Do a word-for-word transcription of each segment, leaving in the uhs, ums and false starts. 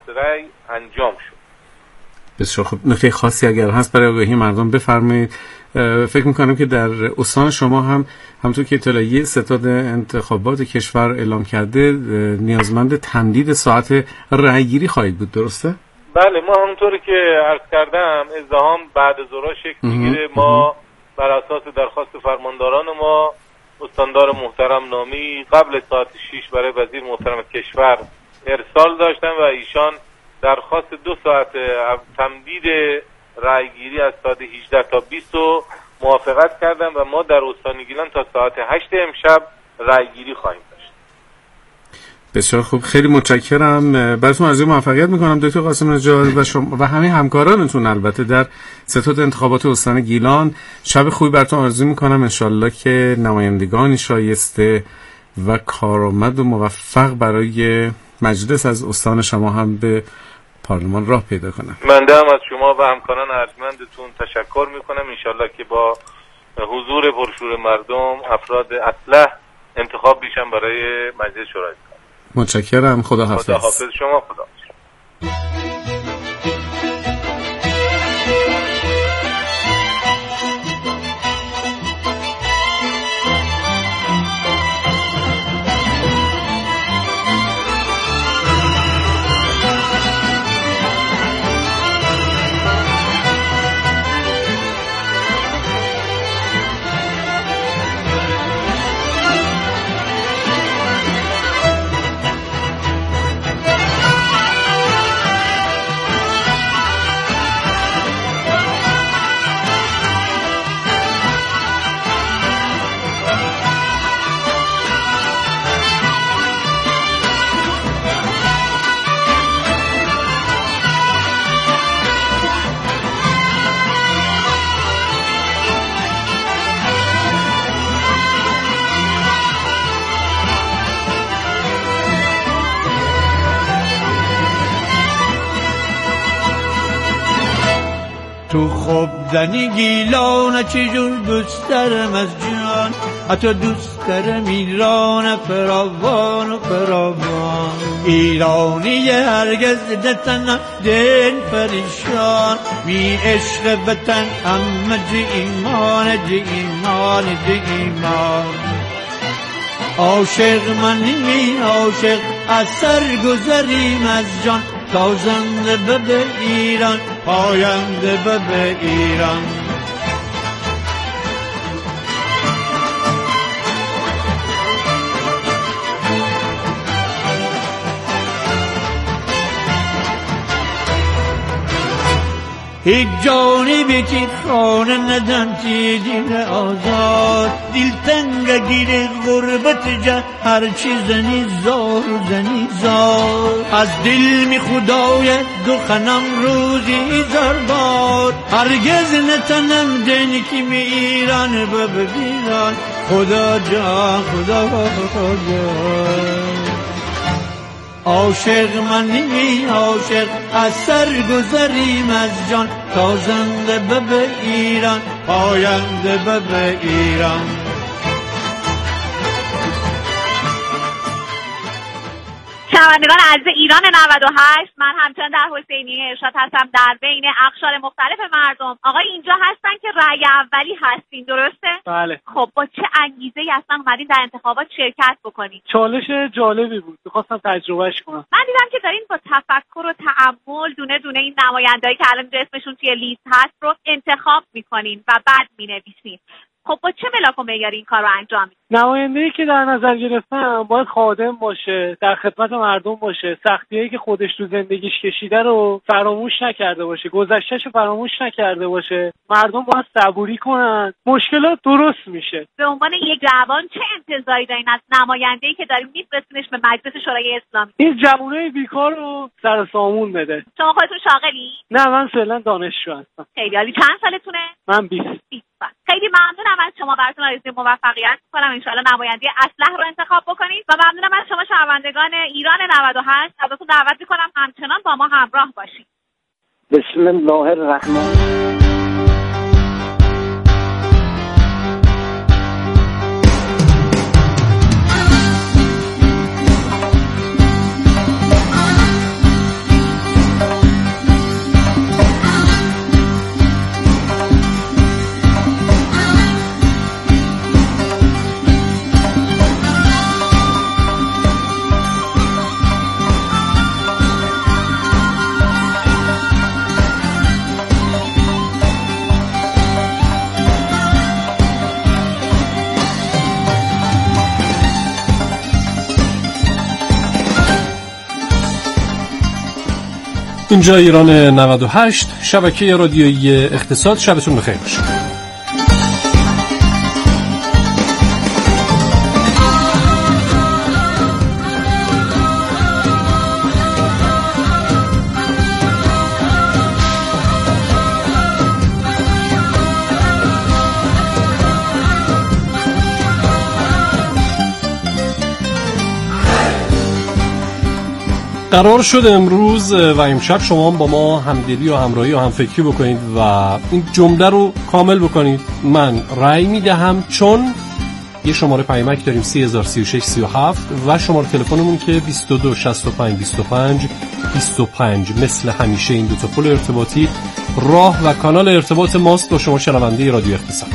رأی انجام شد. بسیار خوب. نکته خاصی اگر هست برای آگاهی مردم بفرمایید. فکر میکنم که در استان شما هم همونطور که اطلاعیه ستاد انتخابات کشور اعلام کرده نیازمند تمدید ساعت رأیگیری خواهید بود، درسته؟ بله، ما همونطوری که عرض کردم ازدحام بعد از ظهر شکل میگیره. ما بر اساس درخواست فرمانداران ما استاندار محترم نامی قبل ساعت شش برای وزیر محترم کشور ارسال داشتن و ایشان درخواست دو ساعت تمدید رأیگیری از ساعت هجده تا بیست رو موافقت کردن و ما در استان گیلان تا ساعت هشت امشب رأیگیری خواهیم داشت. بسیار خوب، خیلی متشکرم. براتون آرزوی موفقیت میکنم دکتر قاسم نژاد و شما و همه همکارانتون البته در ستاد انتخابات استان گیلان. شب خوبی براتون آرزو میکنم، انشالله که نمایندگانی شایسته و کارآمد و موفق برای مجلس از استان شما هم به پارلمان راه پیدا کنم. من هم از شما و همکاران ارجمندتون تشکر میکنم. انشالله که با حضور پرشور مردم افراد اصلح انتخاب بشن برای مجلس شورای. متشکرم. خدا حافظ. خدا حافظ شما. خدا حافظ. تو خوب زنی گیلان چجور دوست دارم از جان، حتی دوست دارم ایران فراوان و فراوان. ایرانی هرگز دتن دل پریشان، بی عشق وطن همه جی ایمان جی ایمان جی ایمان. عاشق من می عاشق از سر گذریم از جان، تازنده به ایران پاینده به ایران. هیچ جانی بیتی خانه ندن چی دین آزاد، دل تنگ گیر غربت جا هر چی زنی زار زنی زار. از دل می خدای دخنم روزی زار بار، هرگز نتنم دن کی می ایران ببیران. خدا جان خدا خدا. عاشق من نمی عاشق از سر گذریم از جان، تازنده به ایران پاینده به ایران. شنوندگان عزیز ایران نود و هشت، من همچنان در حسینیه ارشاد هستم در بین اقشار مختلف مردم. آقای اینجا هستن که رأی اولی هستین، درسته؟ بله. خب با چه انگیزه‌ای اصلا اومدین در انتخابات شرکت بکنین؟ چالش جالبی بود، می‌خواستم تجربهش کنم. من دیدم که دارین با تفکر و تأمل دونه دونه این نمایندهایی که الان اسمشون توی لیست هست رو انتخاب می‌کنین و بعد می‌نویسین. خب با چه ملاک و معیاری این کار رو انجام میدید؟ نماینده‌ای که در نظر گرفتم باید خادم باشه، در خدمت مردم باشه، سختی‌هایی که خودش تو زندگیش کشیده رو فراموش نکرده باشه، گذشته‌شو فراموش نکرده باشه. مردم باید صبوری کنن، مشکلات درست میشه. به عنوان یک جوان چه انتظاری دارین از نماینده‌ای که داریم می‌فرستینش به مجلس شورای اسلامی؟ این جوانای بیکار رو سر سامون بده. شما خودتون شاغلی؟ نه، من فعلا دانشجو هستم. خیلی عالی. چند سالتونه؟ من بیست. بیست. خیلی ممنونم از شما، براتون آرزوی موفقیت می‌کنم. ان شاءالله نماینده اصلح رو انتخاب بکنید و ممنونم از شما شنوندگان ایران نود و هشت. ازتون دعوت می‌کنم همچنان با ما همراه باشید. بسم الله الرحمن. اینجا ایران نود و هشت، شبکه رادیویی اقتصاد. شبتون بخیر باشه. قرار شد امروز و امشب شما با ما همدلی و همراهی و همفکری بکنید و این جمله رو کامل بکنید: من رأی میدهم چون یه شماره پیامک داریم سی هزار سی و شش سی و هفت و شماره تلفنمون که بیست و دو شصت و پنج بیست و پنج بیست و پنج. مثل همیشه این دو تا پل ارتباطی راه و کانال ارتباط ماست با شما شنونده رادیو اقتصاد.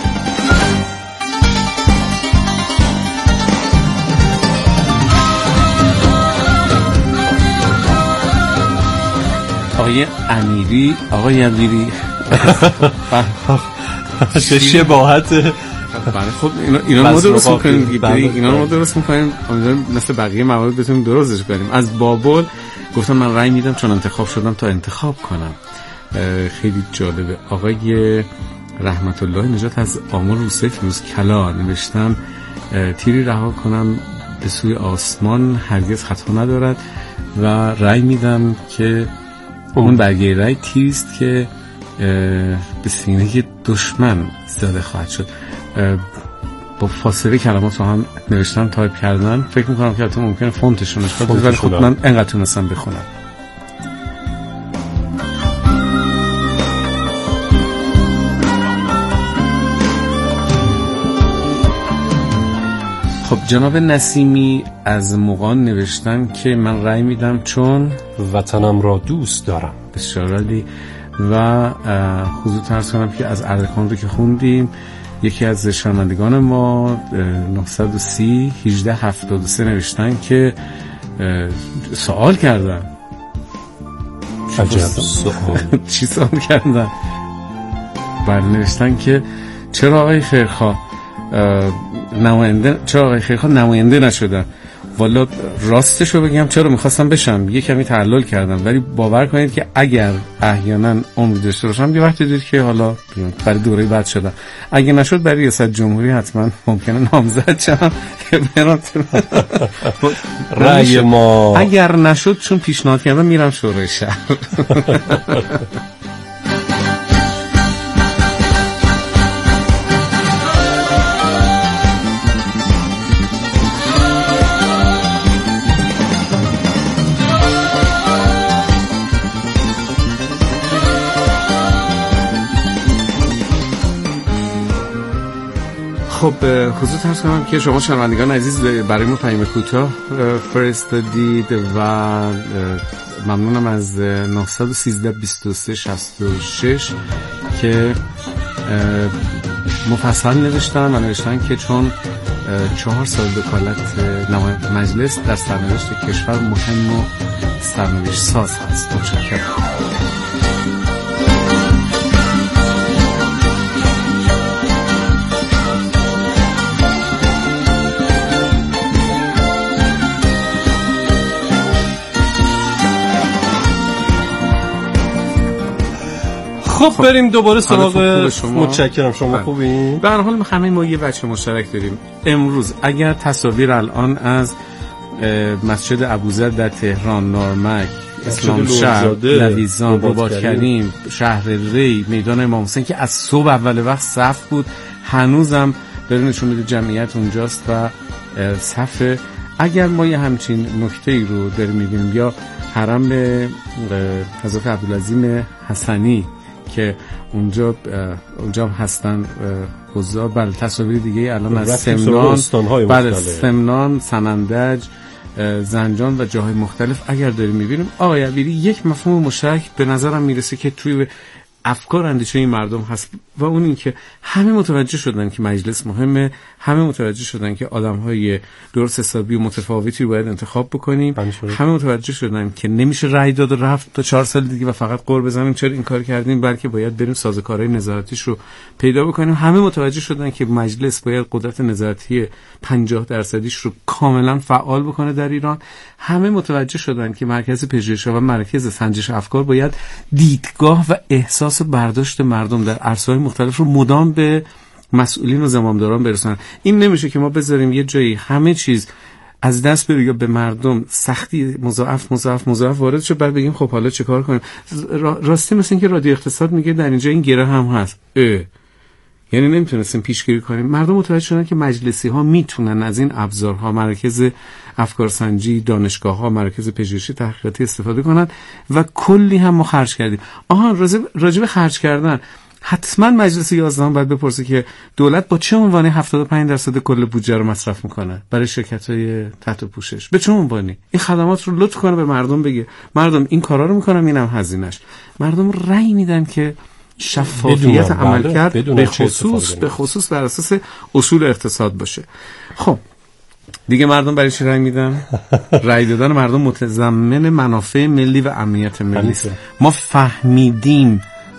آقای امیری، آقای امیری چه شباهت. بله خب اینا اینا ما درست می‌کنیم، اینا ما درست می‌کنیم، امیدوارم مثل بقیه موارد بتونیم درستش کنیم. از بابل گفتم من رأی میدم چون انتخاب شدم تا انتخاب کنم. خیلی جالبه. آقای رحمت الله نجات از آمل روسیه فیروز کلا نوشتم تیری رها کنم به سوی آسمان هرگز خطا ندارد و رأی میدم که اون برگه رای تیست که به سینه دشمن زده خواهد شد. با فاصله کلمات رو هم نوشتم، تایپ کردن. فکر میکنم که حتی ممکنه فونتشون اشکال داره ولی خب من انقدر تونستم بخونم. خب جناب نسیمی از مغان نوشتن که من رأی میدم چون وطنم را دوست دارم. بسیار عالی. و حضور عرض کنم که از اردکان رو که خوندیم یکی از شنوندگان ما نهصد و سی هجده هفتاد و سه نوشتن که سوال کردن. عجب سوال. چی سوال کردن؟ بله نوشتن که چرا آقای خیرخواه نماینده چرا آقای خیرخواه نماینده نشدن؟ والا راستشو بگم چرا میخواستم بشم، یه کمی تعلل کردم، ولی باور کنید که اگر احیانا عمر داشته باشم یه وقتی دید که حالا برای دوره بعد شدم، اگه نشد برای ریاست جمهوری حتما ممکنه نامزد شم. رأی ما اگر نشد چون پیشنهاد کردم میرم شورای شهر. خب حضور عرض کنم که شما شنوندگان عزیز برای ما پیام کوتاه فرستادید و ممنونم از نهصد و سیزده بیست و سه شصت و شش که مفصل نوشتن و نوشتن که چون چهار سال وکالت نماینده مجلس در سرنوشت کشور مهم و سرنوشت ساز هست. متشکرم. خب بریم دوباره سراغ. متشکرم. شما بله. خوبین؟ به هر حال همه ما یه بچه مشترک داریم. امروز اگر تصاویر الان از مسجد ابوذر در تهران، نارمک، اسلام شهر، لویزان، رباط کریم، شهر ری، میدان امام حسین که از صبح اول وقت صف بود، هنوزم داره نشون میده جمعیت اونجاست و صف. اگر ما یه همچین نکته‌ای رو داریم می‌بینیم یا حرم حضرت عبدالعظیم حسنی که اونجا اونجا هستن حضار، بله تصاویر دیگه الان از سمنان، بله سمنان، سنندج، زنجان و جاهای مختلف اگر داریم میبینیم. آقای عبیری یک مفهوم مشترک به نظرم میرسه که توی افکار اندیشه این مردم هست و اون این که همه متوجه شدن که مجلس مهمه، همه متوجه شدن که آدم‌های درست حسابی و متفاوتی رو باید انتخاب بکنیم، همه متوجه شدن که نمیشه رأی داد و رفت تا چهار سال دیگه و فقط قور بزنیم چرا این کار کردیم، بلکه باید بریم سازوکارهای نظارتیش رو پیدا بکنیم. همه متوجه شدن که مجلس باید قدرت نظارتی پنجاه درصدیش رو کاملا فعال بکنه در ایران. همه متوجه شدن که مرکز پژوهش‌ها و مرکز سنجش افکار باید دیدگاه و احساس برداشت مردم در عرصه‌های مختلف رو مدام به مسئولین و زمامداران برسونن. این نمیشه که ما بذاریم یه جایی همه چیز از دست بره یا به مردم سختی مضاعف مضاعف مضاعف وارد شه بعد بگیم خب حالا چه کار کنیم. راستی مثل این که رادیو اقتصاد میگه در اینجا این گره هم هست. اه. یعنی نمیتونستیم پیشگیری کنیم. مردم متوجه شدن که مجلسی ها میتونن از این ابزارها، مرکز افکارسنجی، دانشگاه ها، مرکز پژوهشی تحقیقاتی استفاده کنن و کلی هم ما خرج کردیم. آها راجع به خرج کردن حتما مجلس یازده باید بپرسه که دولت با چه عنوانی هفتاد و پنج درصد کل بودجه رو مصرف میکنه برای شرکت‌های تحت پوشش. به چه عنوانی این خدمات رو لطف کنه به مردم بگه مردم این کارا رو میکنم، اینم هزینه‌اش. مردم رأی میدن که شفافیت عمل کرد به خصوص به خصوص بر اساس اصول اقتصاد باشه. خب دیگه مردم برای چی رأی میدن؟ رأی دادن مردم متضمن منافع ملی و امنیت ملی است. ما فهمیدیم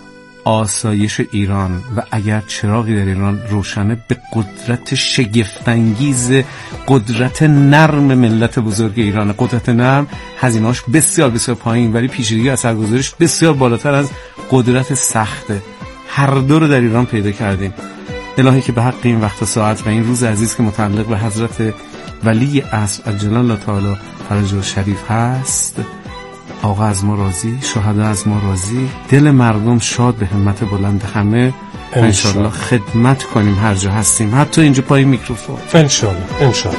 آسایش ایران و اگر چراغی در ایران روشنه به قدرت شگفت‌انگیز، قدرت نرم ملت بزرگ ایران. قدرت نرم هزینه‌اش بسیار بسیار پایین ولی پیشگیری اثرگذاریش بسیار بالاتر از قدرت سخته. هر دو رو در ایران پیدا کردیم. الهی که به حق این وقت و ساعت و این روز عزیز که متعلق به حضرت ولی عصر عجل الله تعالی فرجه شریف هست، آقا از ما راضی، شهدا از ما راضی، دل مردم شاد به همت بلند همه. انشالله خدمت کنیم هر جا هستیم، حتی اینجا پای میکروفون. انشالله انشالله.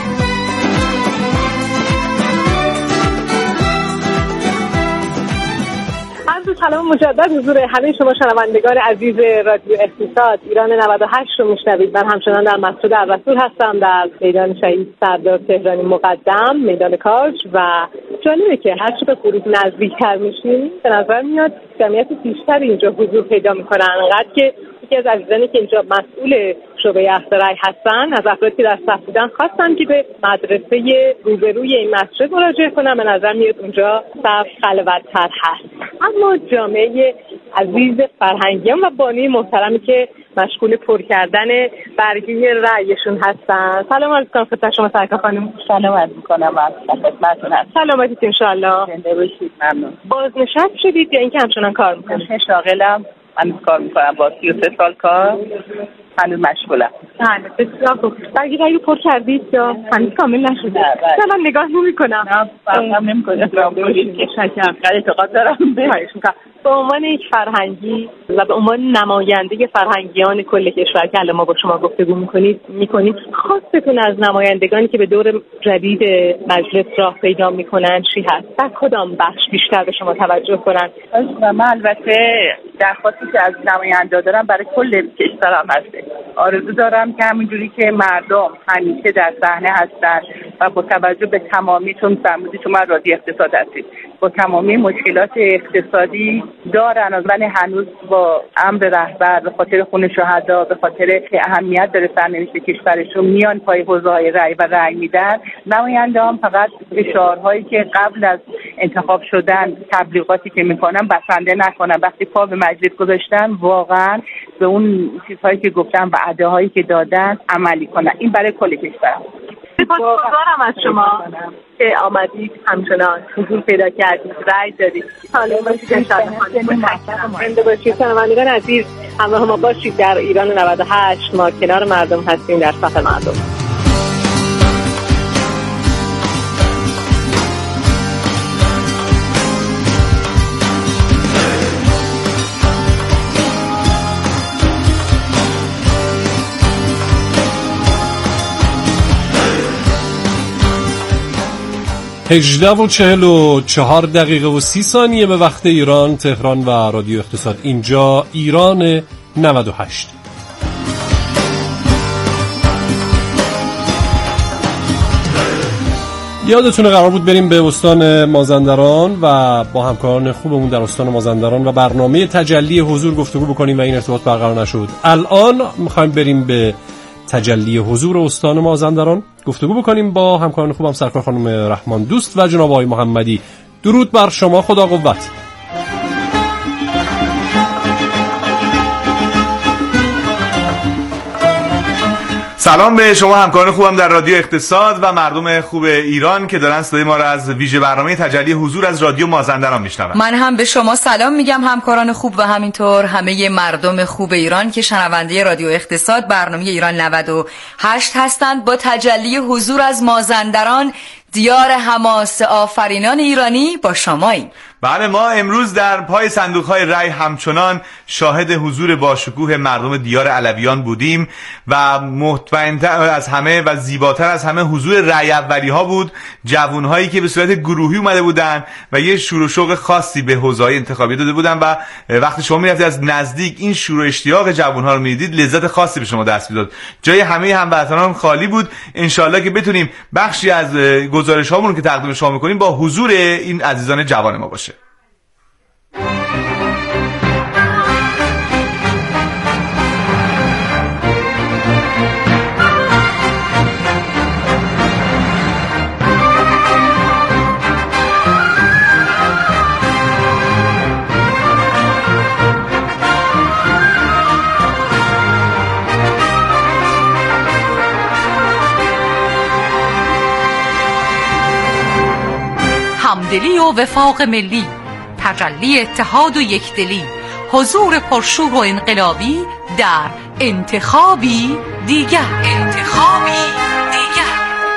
سلام مجدد حضور همه شما شنوندگان عزیز رادیو اقتصاد. ایران نود و هشت رو میشنوید. من همچنان در مسجد الرسول هستم در میدان شهید سردار تهرانی مقدم، میدان کاج، و جالبه که هر چه به غروب نزدیکتر میشیم به نظر میاد جمعیت بیشتری اینجا حضور پیدا میکنن. انقدر که یکی از عزیزانی که اینجا مسئول شعبه اخذ رأی هستن از افرادی که در صف بودن خواستن که به مدرسه روبروی این مسجد مراجعه کنن. به نظر میاد اونجا صف خلوت‌تر هست. اما جامعه عزیز فرهنگیان و بانی محترمی که مشغول پر کردن برگه رأیشون هستن. سلام علیکم خدمت شما سرکار خانم. سلام عرض می‌کنم و خدمتتون هستم. سلامتی ان شاء الله. زنده باشید. ممنون. بازنشسته شدید یا اینکه همچنان کار می‌کنید؟ من شاغلم. من کار می‌کنم با سی و سه سال کار. هنوز مشغولم. بله بسیار خوب. برگه رأی پر کردید یا هنوز کامل نشده؟ من نگاه نمی‌کنم. نه فهمم نمی‌کنم. که شکر اعتقاد دارم بهش. به عنوان یک فرهنگی و به عنوان نماینده فرهنگیان کل کشور که الان ما با شما گفتگو می‌کنید می‌کنید خواستتون از نمایندگانی که به دور جدید مجلس راه پیدا می‌کنن چی هست؟ در کدام بخش بیشتر به شما توجه کنن؟ من البته درخواستی که از نماینده دارم برای کل کشورم هست. آرزو دارم که همینجوری که مردم همیشه در صحنه هستن و با توجه به تمامی، چون فرمودید شما رادیو اقتصاد هستید، با تمامی مشکلات اقتصادی دارن ولی هنوز با امر رهبر به خاطر خون شهدا، به خاطر که اهمیت داره سرنوشت کشورشون میان پای حوزه‌های رأی و رأی میدن. نماینده‌ها فقط فشارهایی که قبل از انتخاب شدن تبلیغاتی که میکنن بسنده نکنن، وقتی پا به مجلس گذاشتن واقعا به اون چیزهایی که گفتن و وعده‌هایی که دادن عملی کنن. این برای کل کشور. سپاسگزارم از شما که آمدید، همچنان حضور پیدا کردید، رأی دادید. سلام باشید انشاءالله. زنده باشید. شنوندگان عزیز، همراه ما باشید. در ایران نود و هشت ما کنار مردم هستیم، در صف مردم. هجده و چهل و چهار دقیقه و سی ثانیه به وقت ایران، تهران و رادیو اقتصاد. اینجا ایران نود و هشت. یادتونه قرار بود بریم به استان مازندران و با همکاران خوبمون در استان مازندران و برنامه تجلی حضور گفتگو بکنیم و این ارتباط برقرار نشد. الان میخوایم بریم به تجلی حضور استان مازندران گفتگو بکنیم با همکاران خوبم، سرکار خانم رحمان دوست و جناب آقای محمدی. درود بر شما، خدا قوت. سلام به شما همکاران خوبم در رادیو اقتصاد و مردم خوب ایران که دارن صدای ما را از ویژه برنامه تجلی حضور از رادیو مازندران میشنون. من هم به شما سلام میگم همکاران خوب و همینطور همه مردم خوب ایران که شنونده رادیو اقتصاد برنامه ایران نود و هشت هستند. با تجلی حضور از مازندران، دیار حماس آفرینان ایرانی، با شماییم. بله، ما امروز در پای صندوق‌های رای همچنان شاهد حضور باشکوه مردم دیار علویان بودیم و مطمئن‌تر از همه و زیباتر از همه حضور رای اولی‌ها بود. جوان‌هایی که به صورت گروهی اومده بودن و یه شور و شوق خاصی به حوزه‌های انتخابی داده بودن و وقتی شما می‌رفتید از نزدیک این شور و اشتیاق جوان‌ها رو می‌دیدید، لذت خاصی به شما دست می‌داد. جای همه هموطنان خالی بود. انشالله که بتونیم بخشی از گزارش‌هامون که تقدیم شما می‌کنیم با حضور این عزیزان جوان ما باشه. همدلی و وفاق ملی، تجلی اتحاد و یکدلی، حضور پرشور و انقلابی در انتخابی دیگر. انتخابی دیگر.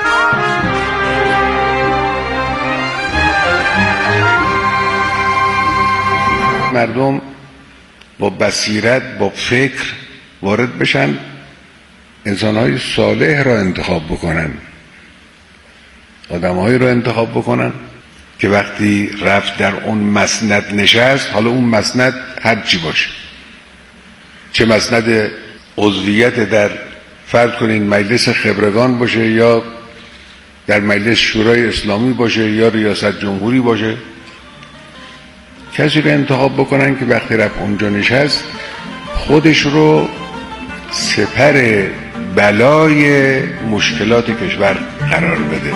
مردم با بصیرت، با فکر وارد بشن، انسان‌های صالح را انتخاب بکنن، آدم‌هایی را انتخاب بکنن که وقتی رفت در اون مسند نشست، حالا اون مسند هر چی باشه، چه مسند عضویت در فرض کنین مجلس خبرگان باشه یا در مجلس شورای اسلامی باشه یا ریاست جمهوری باشه، کسی رو انتخاب بکنن که وقتی رفت اونجا نشست خودش رو سپر بلای مشکلات کشور قرار بده.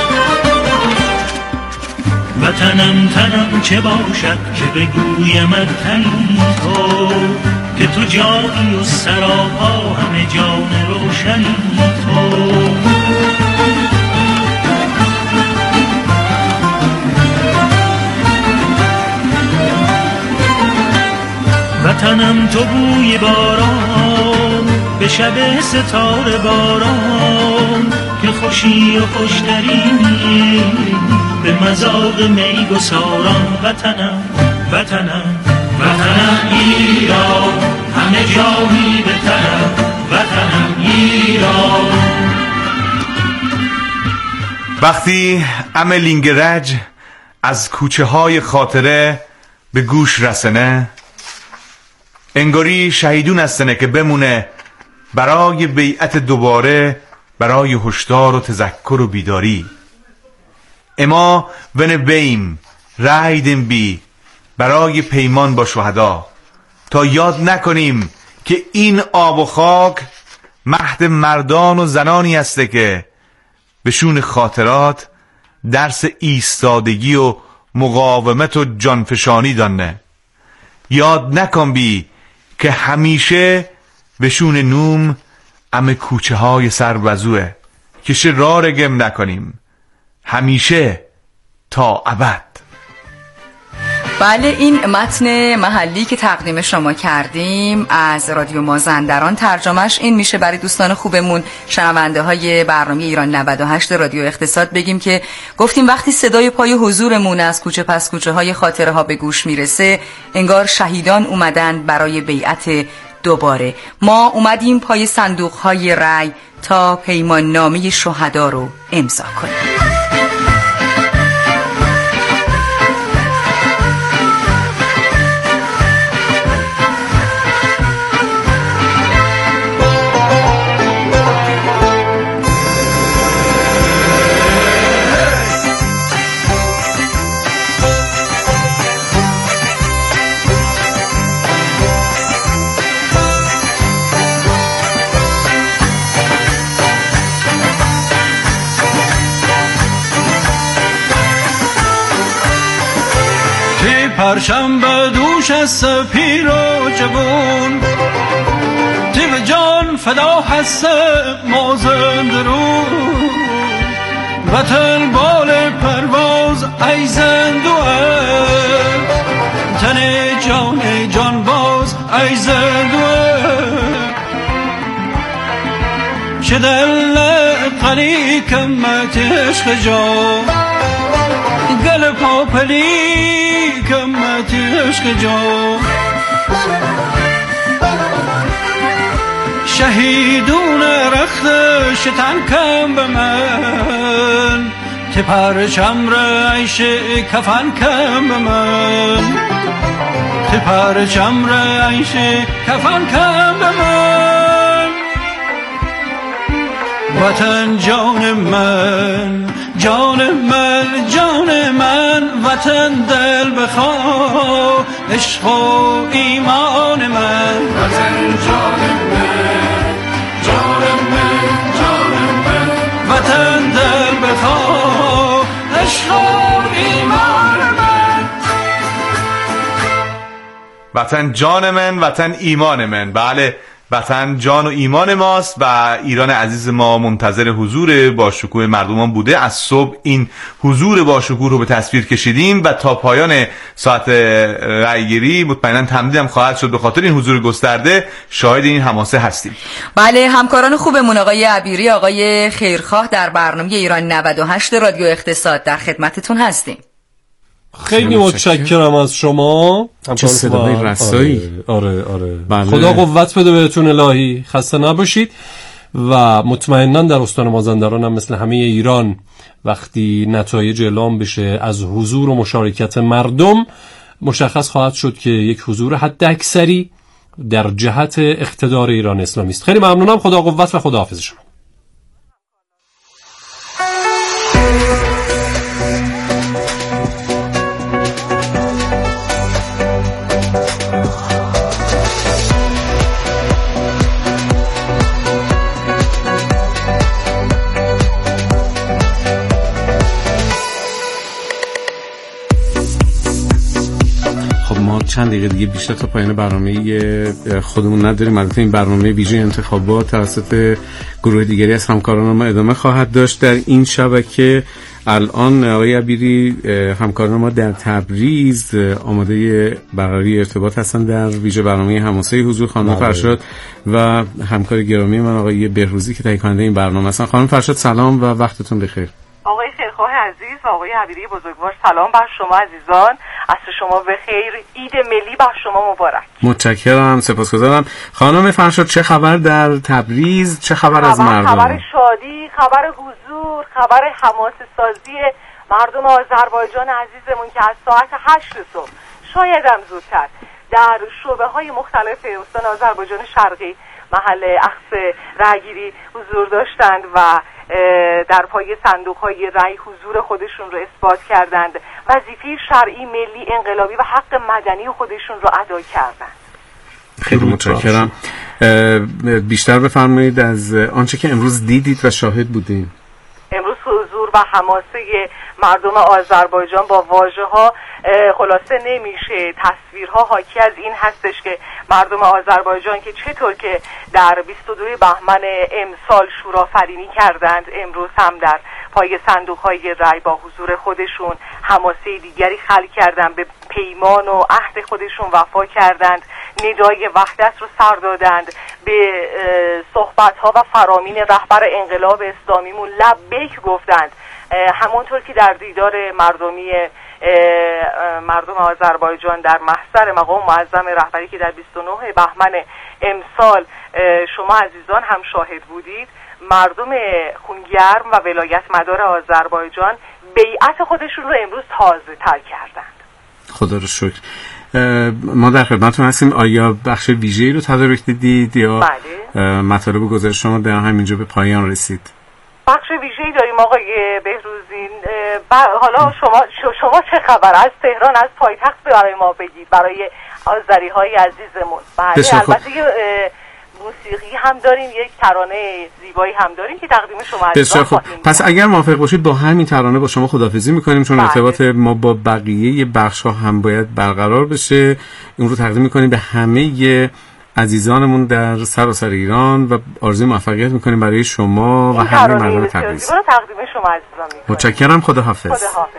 وطنم تنم چه باشد که بگویم تنی تو، که تو جانی و سراپا همه جان روشنی تو. وطنم تو بوی باران به شب ستاره باران، که خوشی و خوشترینی به مذاق می گساران. وطنم وطنم وطنم ایران، همه جایی بترم. وطنم ایران. وقتی عملینگ رج از کوچه های خاطره به گوش رسنه، انگاری شهیدون هستنه که بمونه برای بیعت دوباره، برای هشدار و تذکر و بیداری. اما ون بیم رایدن بی برای پیمان با شهدا، تا یاد نکنیم که این آب و خاک مهد مردان و زنانی هسته که بهشون خاطرات درس ایستادگی و مقاومت و جانفشانی دانه. یاد نکن بی که همیشه بهشون نوم ام کوچه های سر وزوه که شه را رگم نکنیم همیشه تا ابد. بله، این متن محلی که تقدیم شما کردیم از رادیو مازندران، ترجمهش این میشه برای دوستان خوبمون شنونده های برنامه ایران نود و هشت رادیو اقتصاد بگیم که گفتیم وقتی صدای پای حضورمون از کوچه پس کوچه های خاطره ها به گوش میرسه، انگار شهیدان اومدن برای بیعت دوباره. ما اومدیم پای صندوق های رای تا پیمان نامه شهدا رو امضا کنیم. پرچم به دوش سپیر و جوون، دل جان فدا هست ما زنده رو، وطن بال پرواز ای زندوه، تن جان جان باز ای زندوه، چه دل قلی کمت عشق جا، گل پاپلی کمت عشق جا، شهیدون رخت شتن کم به من، که پرچم ریش کفن کم به من، که پرچم ریش کفن کم به من، وطن جان من جان من جان من، وطن دل بخواه عشق و ایمان من، وطن جان من جان من جان من، وطن دل بخواه عشق و ایمان من، وطن جان من وطن ایمان من. بله، وطن جان و ایمان ماست و ایران عزیز ما منتظر حضور با شکوه مردمان بوده. از صبح این حضور با شکوه رو به تصویر کشیدیم و تا پایان ساعت رأیگیری مطمئنا تمدیدم خواهد شد. به خاطر این حضور گسترده شاهد این حماسه هستیم. بله، همکاران خوبمون آقای عبیری، آقای خیرخواه در برنامه ایران نود و هشت رادیو اقتصاد در خدمتتون هستیم. خیلی متشکرم از شما. چه صدای رسایی. آره آره, آره. بله. خدا قوت بده بهتون الهی، خسته نباشید. و مطمئنا در استان مازندران هم مثل همه ایران وقتی نتایج اعلام بشه از حضور و مشارکت مردم، مشخص خواهد شد که یک حضور حداکثری در جهت اقتدار ایران اسلامی است. خیلی ممنونم. خدا قوت و خدا حافظ شما. چند دقیقه دیگه بیشتر تا پایان برنامه خودمون نداریم. البته این برنامه ویژه انتخابات توسط گروه دیگری از همکاران ما ادامه خواهد داشت در این شبکه. الان آقای عبیری، همکاران ما در تبریز آماده برقراری ارتباط هستن در ویژه برنامه حماسه حضور. خانم فرشاد و همکار گرامی من آقای بهروزی که تهیه کننده این برنامه هستن. خانم فرشاد سلام و وقتتون بخیر. آقای خیرخواه عزیز و آقای عبیری بزرگوار سلام بر شما عزیزان. عصر شما بخیر، عید ملی بر شما مبارک. متشکرم، سپاسگزارم. خانم فرشاد چه خبر در تبریز؟ چه خبر, خبر از مردم؟ خبر شادی، خبر حضور، خبر حماسه سازی مردم آذربایجان عزیزمون که از ساعت هشت صبح شاید هم زودتر در شعبه های مختلف استان آذربایجان شرقی محل اخذ رأیگیری حضور داشتند و در پای صندوق های رأی حضور خودشون رو اثبات کردند، وظیفه شرعی ملی انقلابی و حق مدنی خودشون رو ادا کردند. خیلی متشکرم. بیشتر بفرمایید از آنچه که امروز دیدید و شاهد بودید. امروز حضور و حماسه مردم آذربایجان با واژه ها خلاصه نمیشه. تصویرها حاکی از این هستش که مردم آذربایجان که چطور که در بیست و دو بهمن امسال شورآفرینی کردند، امروز هم در پای صندوق های رای با حضور خودشون حماسه دیگری خلق کردند، به پیمان و عهد خودشون وفا کردند، ندای وحدت رو سر دادند، به صحبت ها و فرامین رهبر انقلاب اسلامیمون لبیک گفتند. همونطور که در دیدار مردمی مردم آذربایجان در محضر مقام معظم رهبری که در بیست و نه بهمن امسال شما عزیزان هم شاهد بودید، مردم خونگرم و ولایت مدار آذربایجان بیعت خودشون رو امروز تازه تر کردند. خدا رو شکر. ما در خدمتتون هستیم. آیا بخش ویژه‌ای رو تدارک دیدید یا بله. مطالب گزارش شما در همینجا به پایان رسید؟ بخش ویژه‌ای داریم آقای بهروزی. حالا شما شما چه خبر از تهران، از پایتخت برای ما بگید، برای آذری‌های عزیزمون. بله البته موسیقی هم داریم، یک ترانه زیبایی هم داریم که تقدیم شما بسیار خوب. پس اگر موافق باشید با همین ترانه با شما خداحافظی میکنیم، چون بله. ارتباط ما با بقیه بخش ها هم باید برقرار بشه. اون رو تقدیم میکنیم به همه عزیزانمون در سراسر ایران و آرزوی موفقیت میکنیم برای شما و همه مردم تبریز. تقدیم شما عزیزان میکنیم. متشکرم. خداحافظ. خداحافظ.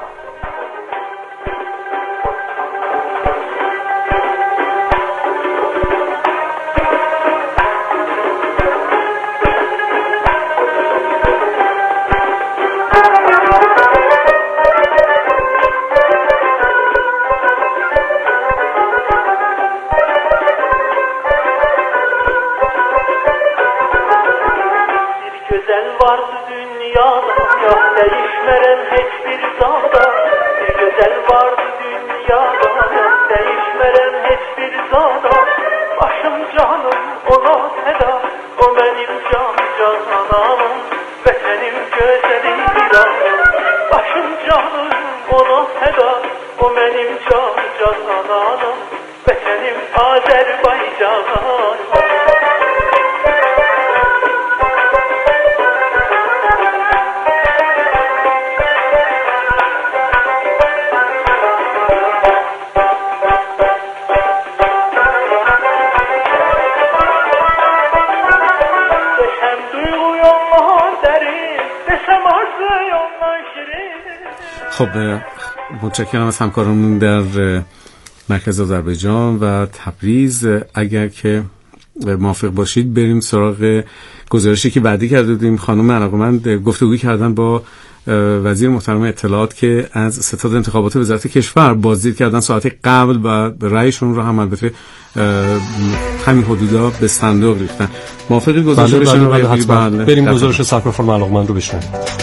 خب متشکرم از همکارانمون در مرکز آذربایجان و تبریز. اگر که موافق باشید بریم سراغ گزارشی که بعدی کرده بودیم. خانم علاقمند گفتگوی کردن با وزیر محترم اطلاعات که از ستاد انتخابات وزارت کشور بازدید کردن ساعت قبل و رأیشون رو هم البته همین حدودا به صندوق ریختن. موافقی گزارش بله بشنویم؟ بله بله حتما. بریم گزارش سرکار خانم علاقمند رو بشنویم.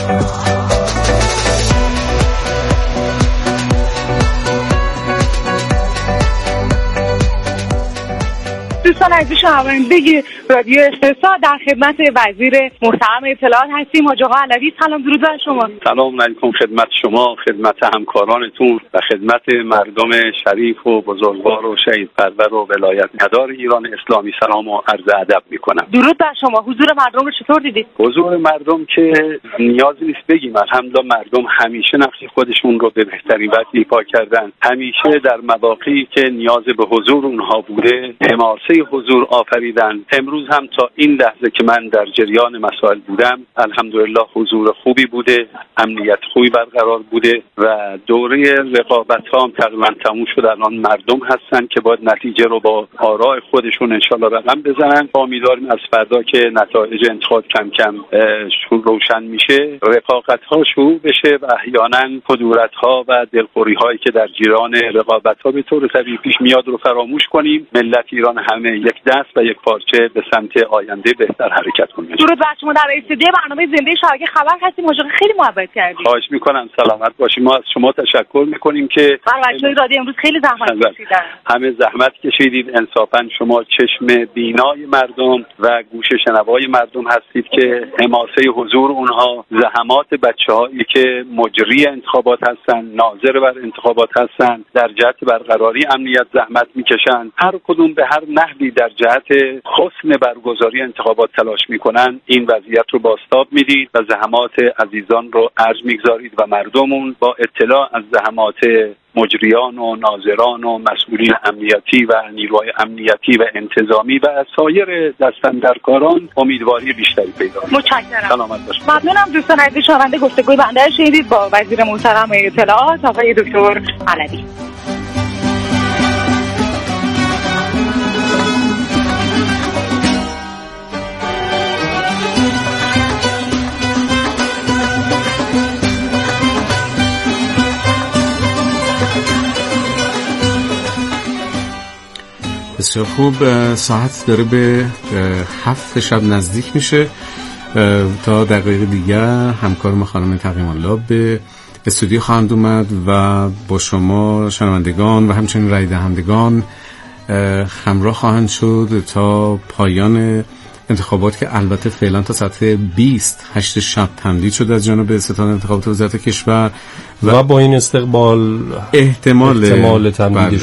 دوستان عزیز شنوندگان رادیو اقتصاد در خدمت وزیر محترم اطلاعات هستیم. حاج آقا علوی سلام درود بر شما. سلام علیکم خدمت شما، خدمت همکارانتون و خدمت مردم شریف و بزرگوار و شهید پرور و ولایت مدار ایران اسلامی سلام و عرض ادب میکنم. درود بر شما. حضور مردم رو چطور دیدید؟ حضور مردم که نیازی نیست بگیم، الحمدلله مردم همیشه نفس خودشون رو به بهترین وجه ایفا کردن. همیشه در مواقعی که نیاز به حضور اونها بوده حماسه حضور آفریدن. امروز هم تا این لحظه که من در جریان مسائل بودم الحمدلله حضور خوبی بوده، امنیت خوبی برقرار بوده و دوره رقابت ها هم تقریبا تموم شد. الان مردم هستن که باید نتیجه رو با آراء خودشون انشالله رقم بزنن. امیدواریم از فردا که نتایج انتخابات کم کم روشن میشه رقابت ها شروع بشه و احیانا کدورت ها و دلخوری هایی که در جریان رقابت ها به طور طبیعی پیش میاد رو فراموش کنیم. ملت ایران همه یک دست و یک پارچه به سمت آینده بهتر حرکت کنیم. درود بر شما. در استودیو برنامه زنده شبکه خبر هستیم. ماجرا خیلی محبت کردید. خواهش میکنم سلامت باشید. ما از شما تشکر میکنیم که بچه‌های رادیو امروز خیلی زحمت کشیدن. همه زحمت کشیدید. انصافا شما چشم بینای مردم و گوش شنوای مردم هستید که حماسه حضور اونها، زحمات بچه‌هایی که مجری انتخابات هستن، ناظر بر انتخابات هستن، در جهت برقراری امنیت زحمت میکشن. هر کدوم به هر نحوی در جهت حسن برگزاری انتخابات تلاش میکنن. این وضعیت رو بازتاب میدید و زحمات عزیزان رو ارج میگذارید و مردمون با اطلاع از زحمات مجریان و ناظران و مسئولین امنیتی و نیروهای امنیتی و انتظامی و سایر دستاندرکاران امیدواری بیشتری پیدا کنند. متشکرم. سلامت باشید. ممنونم دوستان عزیز شنونده. گفتگوی بنده رو شنیدید با وزیر محترم اطلاعات آقای دکتر علوی. بسیار خوب. ساعت داره به هفت شب نزدیک میشه. تا دقایق دیگر همکار ما خانم تقیم الله به استودیو خواهند اومد و با شما شنوندگان و همچنین رای دهندگان همراه خواهند شد تا پایان انتخابات که البته فعلا تا ساعت بیست هشت شب تمدید شده از جانب ستاد انتخابات وزارت کشور و, و با این استقبال احتمال احتمال تمدید